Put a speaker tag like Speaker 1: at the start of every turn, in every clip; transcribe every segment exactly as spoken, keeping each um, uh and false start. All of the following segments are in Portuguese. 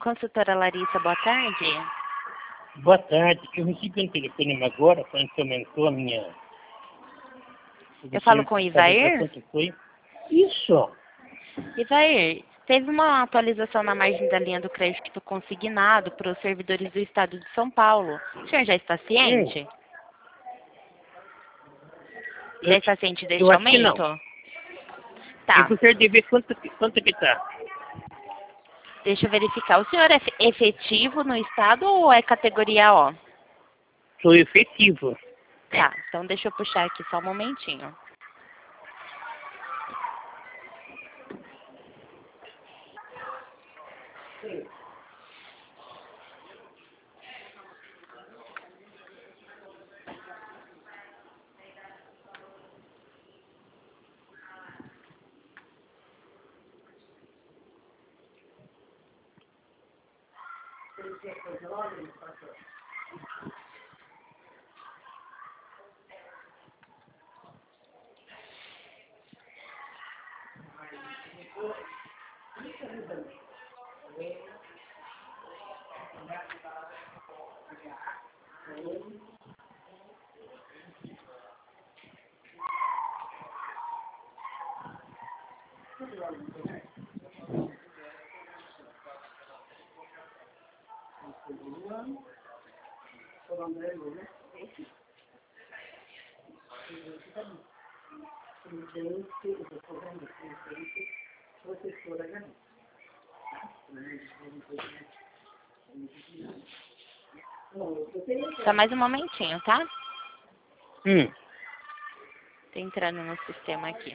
Speaker 1: Consultora Larissa, boa tarde.
Speaker 2: Boa tarde. Eu recebi um telefonema agora falando que aumentou a minha...
Speaker 1: Eu falo com o Ivair?
Speaker 2: Quanto foi? Isso.
Speaker 1: Ivair, teve uma atualização na margem da linha do crédito consignado para os servidores do estado de São Paulo. O senhor já está ciente?
Speaker 2: Hum.
Speaker 1: Já está ciente deste
Speaker 2: eu acho que
Speaker 1: aumento?
Speaker 2: não.
Speaker 1: Tá.
Speaker 2: Eu gostaria de ver quanto, quanto que tá.
Speaker 1: Deixa eu verificar. O senhor é efetivo no estado ou é categoria O?
Speaker 2: Sou efetivo.
Speaker 1: Tá, então deixa eu puxar aqui só um momentinho. Só mais um momentinho, tá?
Speaker 2: Hum.
Speaker 1: Tô entrando no sistema aqui.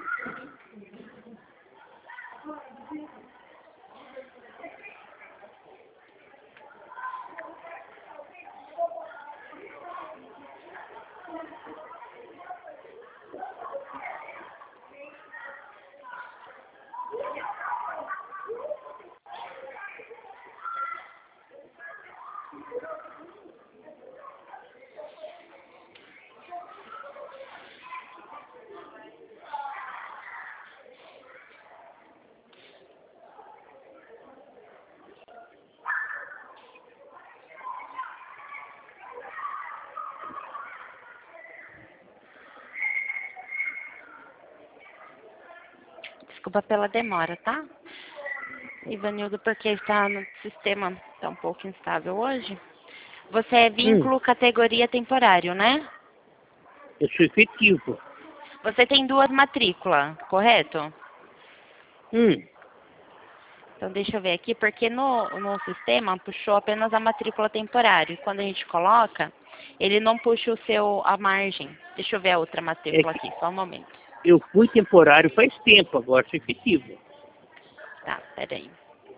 Speaker 1: Desculpa pela demora, tá? Ivanildo, porque está no sistema, está um pouco instável hoje. Você é vínculo
Speaker 2: Hum.
Speaker 1: categoria temporário, né?
Speaker 2: Eu sou efetivo.
Speaker 1: Você tem duas matrículas, correto?
Speaker 2: Hum.
Speaker 1: Então deixa eu ver aqui, porque no, no sistema puxou apenas a matrícula temporária. E quando a gente coloca, ele não puxa o seu, a margem. Deixa eu ver a outra matrícula
Speaker 2: É
Speaker 1: aqui, só um momento.
Speaker 2: Eu fui temporário faz tempo, agora sou efetivo.
Speaker 1: Tá, peraí.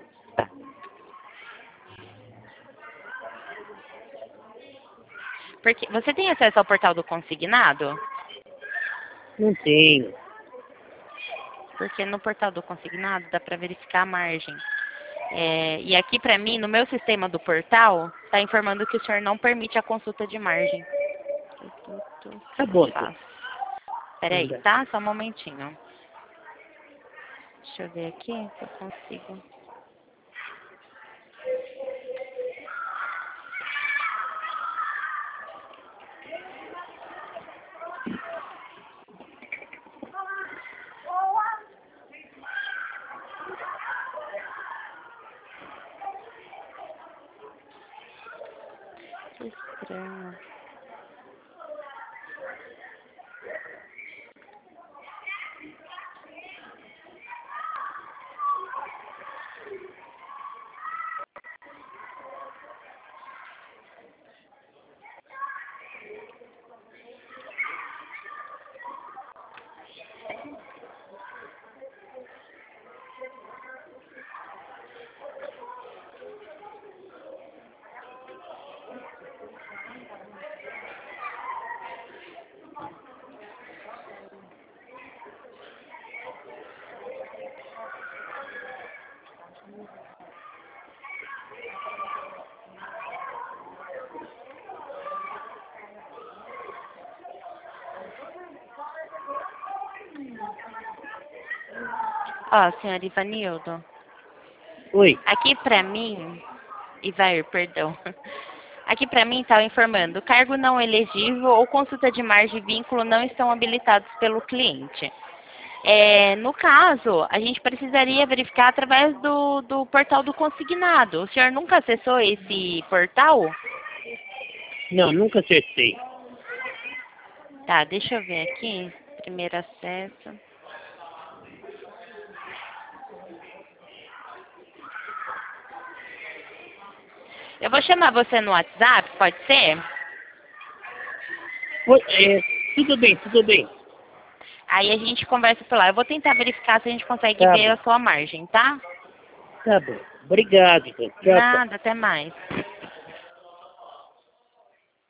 Speaker 1: Porque você tem acesso ao portal do consignado?
Speaker 2: Não tenho.
Speaker 1: Porque no portal do consignado dá para verificar a margem. É, e aqui para mim, no meu sistema do portal, está informando que o senhor não permite a consulta de margem.
Speaker 2: Tá bom, então.
Speaker 1: Peraí, tá? Só um momentinho. Deixa eu ver aqui se eu consigo. Que estranho. Ó, senhor Ivanildo.
Speaker 2: Oi.
Speaker 1: Aqui pra mim, Ivair, perdão. Aqui pra mim tá informando, cargo não elegível ou consulta de margem e vínculo não estão habilitados pelo cliente. É, no caso, a gente precisaria verificar através do, do portal do consignado. O senhor nunca acessou esse portal?
Speaker 2: Não, nunca acertei.
Speaker 1: Tá, deixa eu ver aqui. Primeiro acesso. Eu vou chamar você no WhatsApp, pode ser?
Speaker 2: Oi, é, tudo bem, tudo bem.
Speaker 1: Aí a gente conversa por lá. Eu vou tentar verificar se a gente consegue
Speaker 2: Tá
Speaker 1: ver
Speaker 2: bom.
Speaker 1: a sua margem, tá?
Speaker 2: Tá bom. Obrigado, então. Tchau, tchau.
Speaker 1: Nada, até mais.